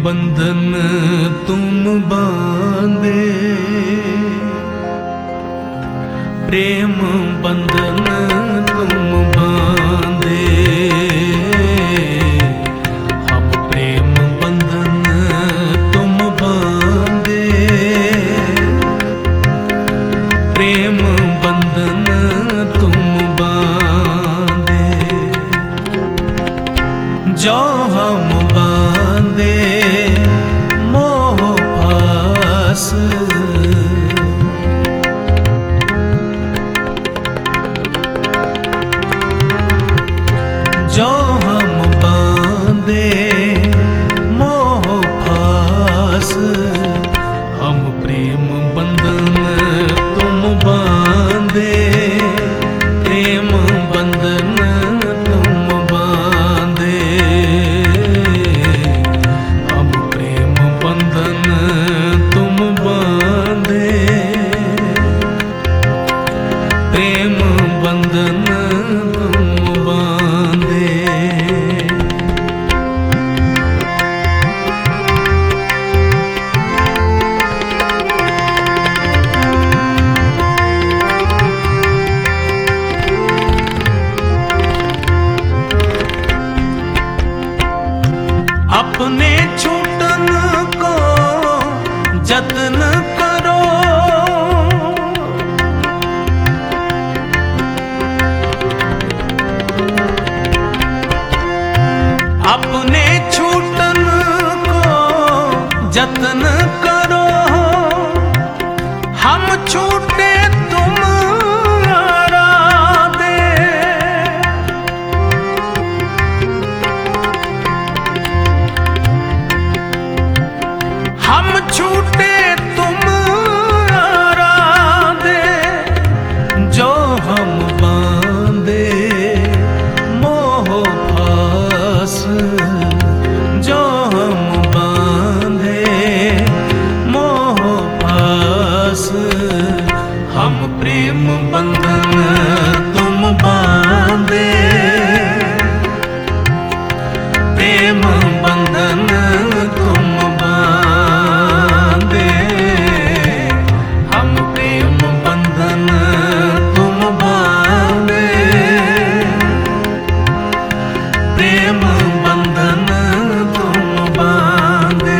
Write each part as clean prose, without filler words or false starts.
बंधन तुम बांधे, प्रेम बंधन तुम बांधे, हम प्रेम बंधन तुम बांधे, प्रेम बंधन तुम बांधे, जो हम बांधे मोह पास, जो हम बांधे मोह पास, हम प्रेम बंधन तुम बांधे, प्रेम बंधन तुम बांधे, हम प्रेम बंधन तुम बांधे, प्रेम बंधन तुम बांधे। अपने छूटन को जतन करो, अपने छूटन को जतन करो, हम छूटे तुम आराधे, हम छूटे तुम आराधे, जो हम बांधे मोह पास, जो हम बांधे मोह पास, हम प्रेम बंधन तुम बांधे, प्रेम बंधन तुम बांधे, हम प्रेम बंधन तुम बांधे, प्रेम बंधन तुम बांधे।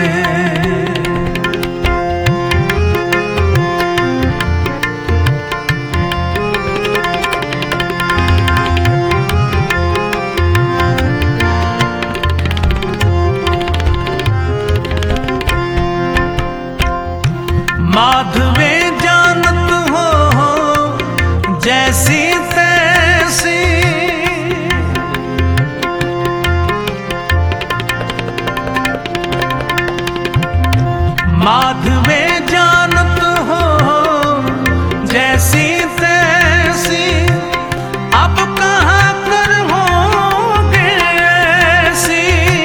माधवे जानत हो जैसी तैसी, माधवे जानत हो जैसी तैसी, अब कहाँ कर होगे ऐसी,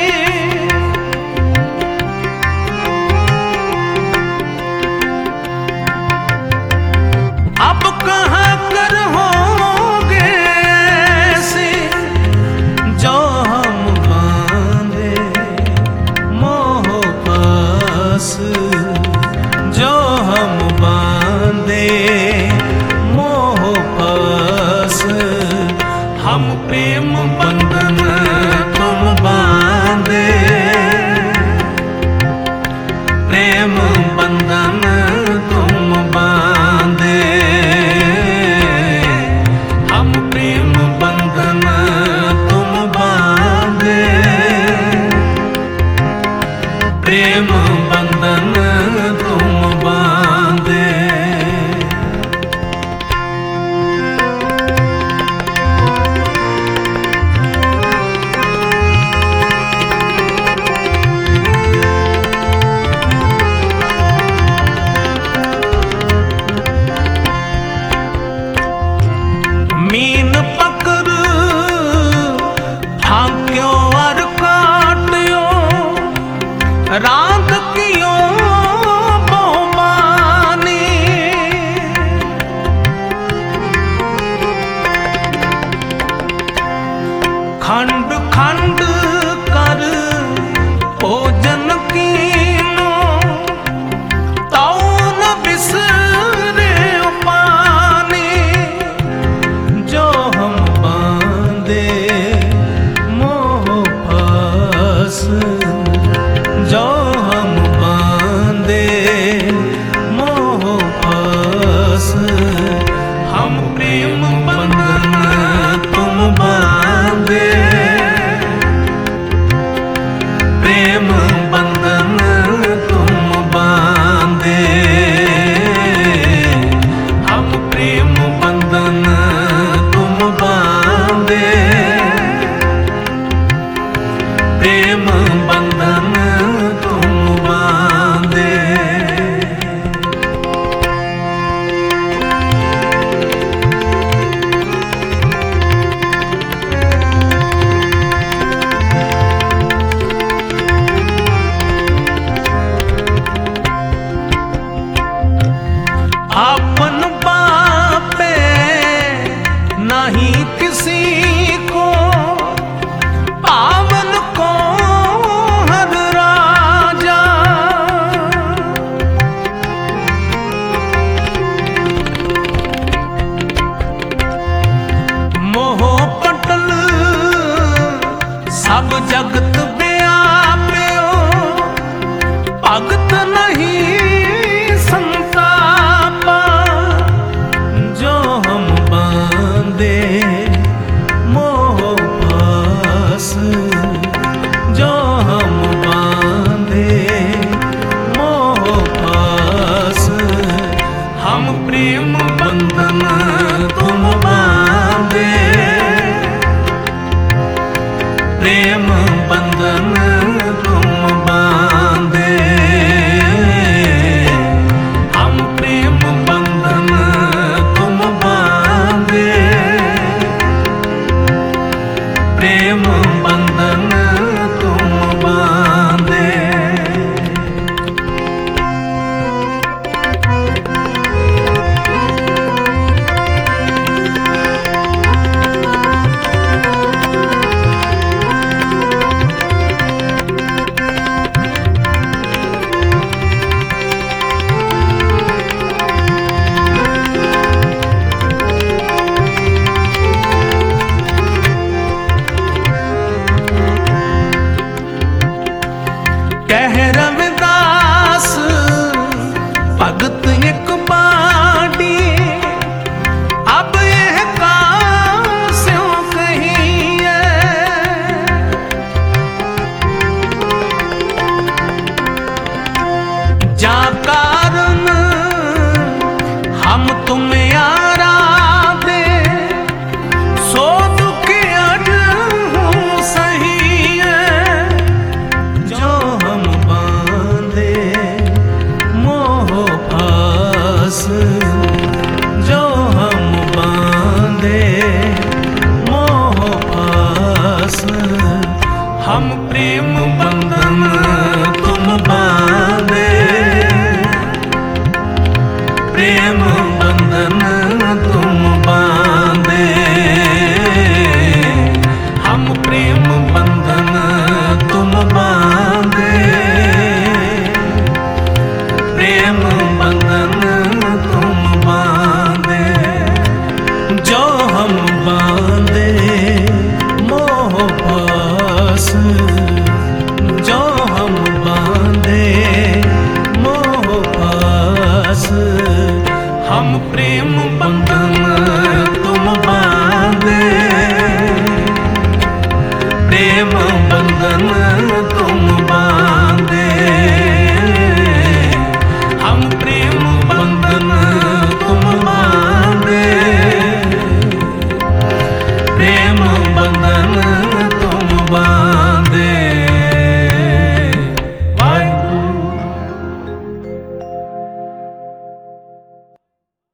अब कहाँ कर होगे ऐसी, जो हम बांधे मोह पास, हम प्रेम बंधन तुम बांधे, प्रेम बंधन तुम बांधे, हम प्रेम बंधन तुम बांधे, प्रेम बंधन तुम बांधे, जो हम बांधे मोह पास, जो हम बांधे मोह पास, हम प्रेम बंधन तुम बांधे, प्रेम बंधन तुम